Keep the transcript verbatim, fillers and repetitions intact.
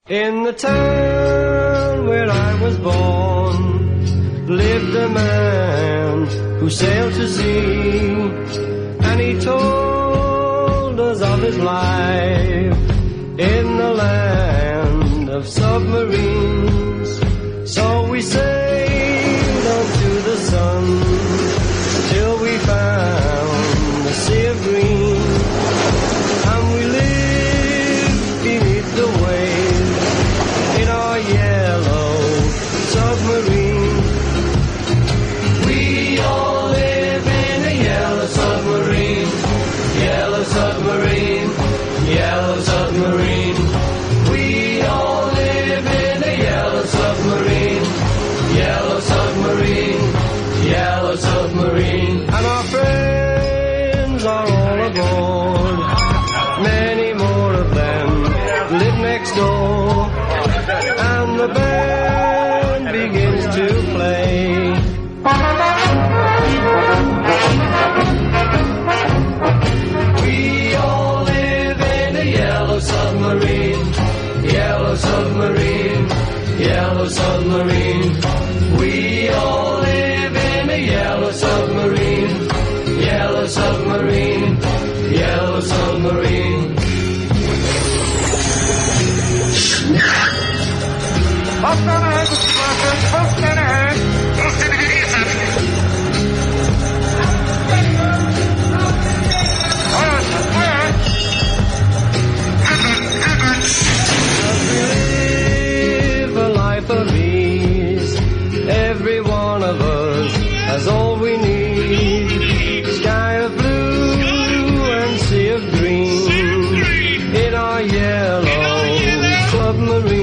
In the town where I was born lived a man who sailed to sea, and he told us of his life in the land of submarines. So we sailed on to the sun till we found the sea of green, and we lived beneath the waves in our yellow submarine. We all live in a yellow submarine, yellow submarine, yellow submarine. We all live in a yellow submarine, yellow submarine, yellow submarine. And our friends are all aboard, many more of them live next door, and the band begins to play. We all live in a yellow submarine, yellow submarine, yellow submarine. We all live in a yellow submarine, yellow submarine, yellow submarine. Post on ahead, Mister Blackburn, post on ahead. Post on ahead, yes, sir. Live a life of ease. Every one of us has all we need. Sky of blue and sea of green in our yellow submarine.